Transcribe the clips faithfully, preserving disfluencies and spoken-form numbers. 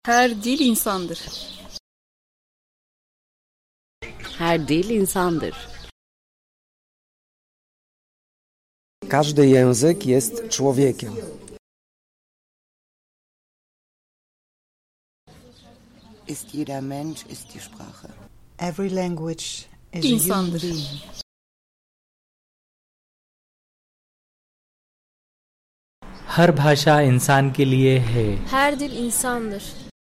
Her dil insandır. Her dil insandır. Każdy język jest człowiekiem. Ist jeder Mensch, ist die Sprache. Every language is a human İnsandır. being. हर भाषा इंसान के लिए है. Her dil insandır.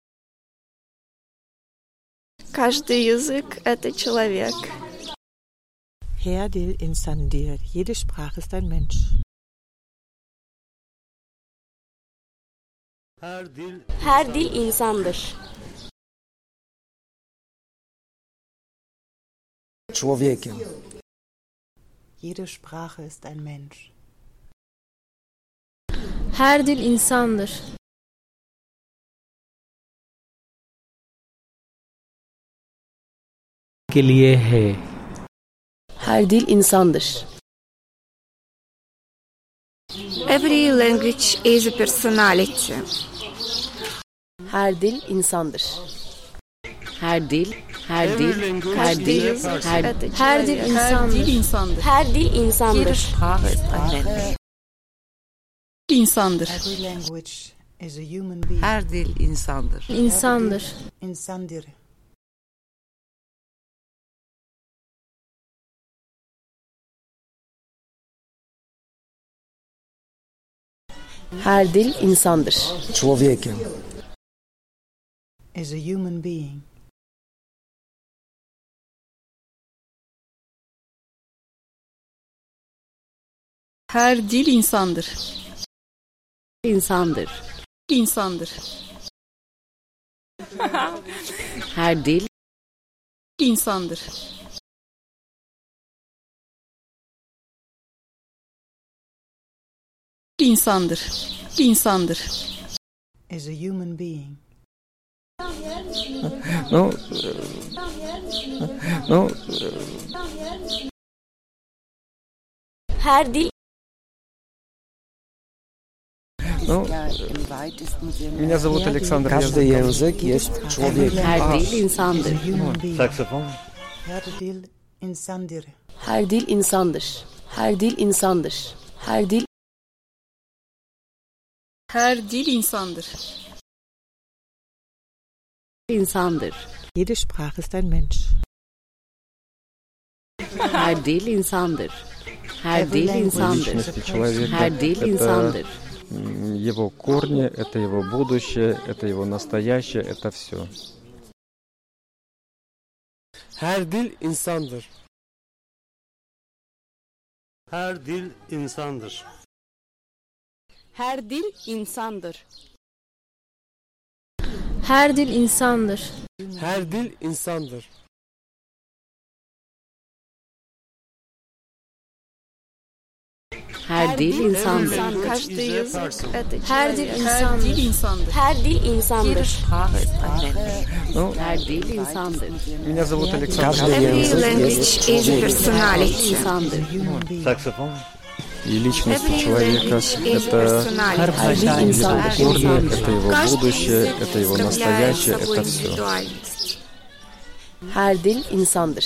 Каждый язык — это человек. Her dil insandır. Jede Sprache ist ein Mensch. Her dil Her dil insandır. Człowiekiem. Jede Sprache ist ein Mensch. Her dil insandır. के लिए है. Her dil insandır. Every language is a personality. Her dil insandır. Her dil, her dil, her dil, her dil. Her dil Her dil insandır. insandır. Her dil insandır. Sprache ist ein Mensch. İnsandır. Every language is a human being. Her dil insandır. İnsandır. İnsandır. Her dil insandır. Człowiekiem. Is a human being. Her dil insandır. İnsandır. İnsandır. Her dil İnsandır. İnsandır. İnsandır. Is a human being. No, no, Her dil no. Ja, im weitesten Sinne. Меня зовут Александр. Każdy język jest człowiekiem. her dil insandır. Is a human being. saksofon. Her dil insandır. Her dil insandır. Her dil insandır. Her dil Her dil insandır. insandır. Jede Sprache ist ein Mensch. Her dil insandır. Her dil insandır. Личности человека Her dil — это insandır. м, его корни, это его будущее, это его настоящее, это все. Her dil insandır. Her dil insandır. Her dil insandır. her dil insandır. Her dil insandır. Her dil insandır. Каждый язык — это Her dil человек. Her dil insandır. insandır. Her dil insandır. Sprache ist ein Mensch. Ну, Her dil insandır. меня зовут Александр. Every Каждый язык language есть is a człowiekiem. personality. İnsandır. Saksofon. И личность Every человека language — is a это हर personality. भाषा Her dil इंसान insandır. корни, İnsandır. это его Каждый будущее, язык это его представляет настоящее, собой это все. индивидуальность. Her dil insandır.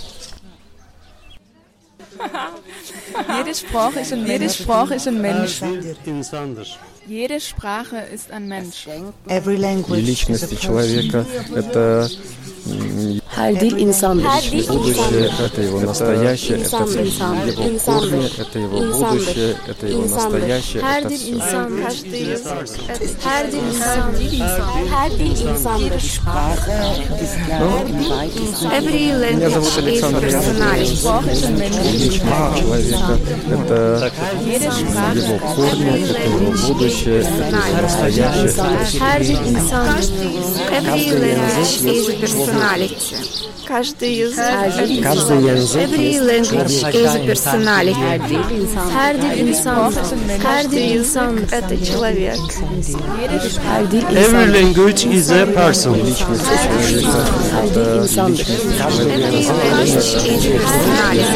Jede Sprache ist ein, jede Sprache ist ein Her Mensch. dil insandır. Jede Sprache ist ein Mensch. Every И language is a личности person. человека — это м, Her dil insandır. Her dil будущее, insandır. это его настоящее, это İnsandır, все. insandır, Его корни, insandır, это его insandır, будущее, это его insandır. настоящее, Her это dil все. insandır. Каждый язык — это Her dil человек. insandır. Her dil insandır. Sprache ist ja im weitesten Every Меня language зовут is a Александр. personality. Sprache ist ein Mensch. Личность человека — это Jede Sprache его корни, это его будущее, это его настоящее. Her dil insandır. Every language is a personality. Каждый язык Her это dil Каждый язык Every есть language is personality. Her dil insandır. Her dil Каждый язык insandır. это человек. Her dil Every insandır. language is a person. Her dil insandır. Every language is personality.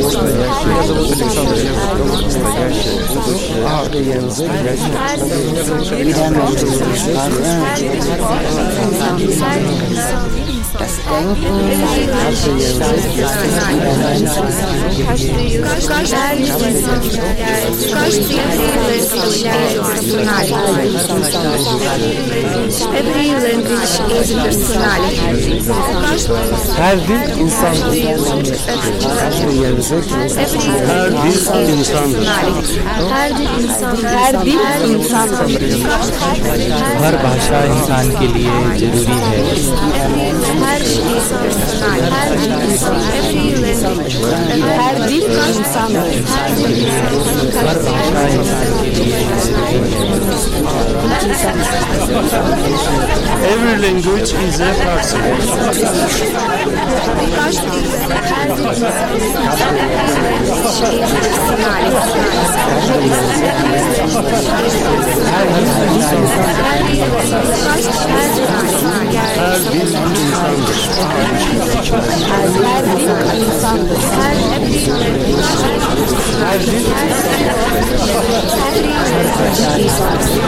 Каждый язык есть Jeder Mensch ist die Sprache. Das Denken. Каждый язык есть Каждый язык, каждый язык, каждый Every language is personality. Her dil insandır. Каждый языk есть Her dil insandır. Her dil insandır. Her dil insandır. हर भाषा इंसान के लिए जरूरी है। Her dil insandır. Her dil insandır. Her dil insandır. हर भाषा इंसान के लिए Every language is a person. Her dil insandır. Her dil insandır. Her dil